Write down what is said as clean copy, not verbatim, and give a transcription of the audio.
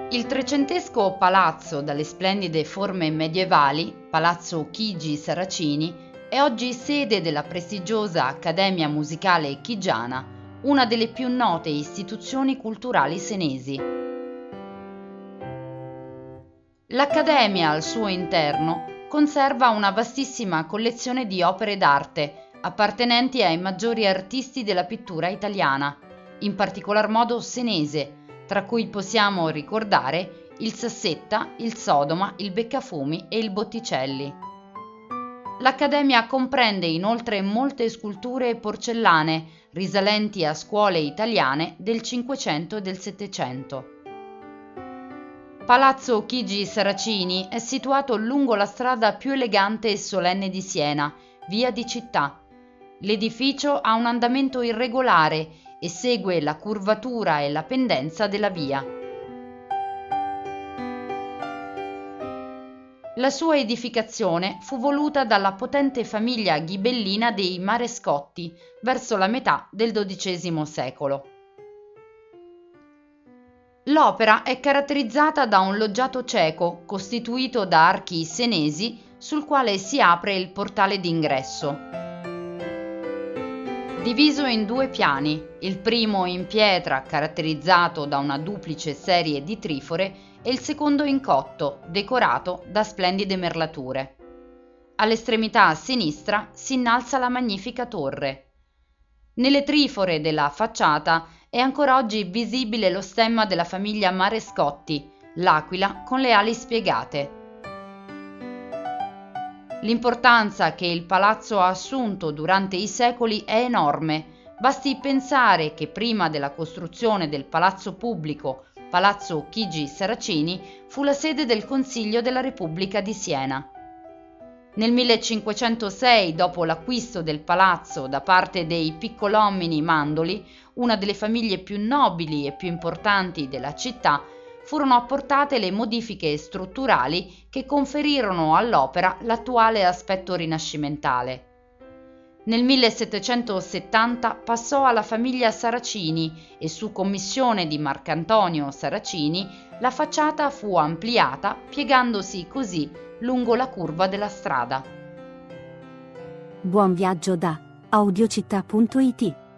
Il trecentesco palazzo dalle splendide forme medievali, Palazzo Chigi Saracini, è oggi sede della prestigiosa Accademia Musicale Chigiana, una delle più note istituzioni culturali senesi. L'Accademia al suo interno conserva una vastissima collezione di opere d'arte appartenenti ai maggiori artisti della pittura italiana, in particolar modo senese, tra cui possiamo ricordare il Sassetta, il Sodoma, il Beccafumi e il Botticelli. L'Accademia comprende inoltre molte sculture porcellane risalenti a scuole italiane del Cinquecento e del Settecento. Palazzo Chigi Saracini è situato lungo la strada più elegante e solenne di Siena, Via di Città. L'edificio ha un andamento irregolare e segue la curvatura e la pendenza della via. La sua edificazione fu voluta dalla potente famiglia ghibellina dei Marescotti verso la metà del XII secolo. L'opera è caratterizzata da un loggiato cieco costituito da archi senesi sul quale si apre il portale d'ingresso. Diviso in due piani, il primo in pietra caratterizzato da una duplice serie di trifore e il secondo in cotto, decorato da splendide merlature. All'estremità a sinistra si innalza la magnifica torre. Nelle trifore della facciata è ancora oggi visibile lo stemma della famiglia Marescotti, l'aquila con le ali spiegate. L'importanza che il palazzo ha assunto durante i secoli è enorme. Basti pensare che prima della costruzione del palazzo pubblico, Palazzo Chigi Saracini, fu la sede del Consiglio della Repubblica di Siena. Nel 1506, dopo l'acquisto del palazzo da parte dei Piccolomini Mandoli, una delle famiglie più nobili e più importanti della città, furono apportate le modifiche strutturali che conferirono all'opera l'attuale aspetto rinascimentale. Nel 1770 passò alla famiglia Saracini e su commissione di Marcantonio Saracini la facciata fu ampliata piegandosi così lungo la curva della strada. Buon viaggio da audiocittà.it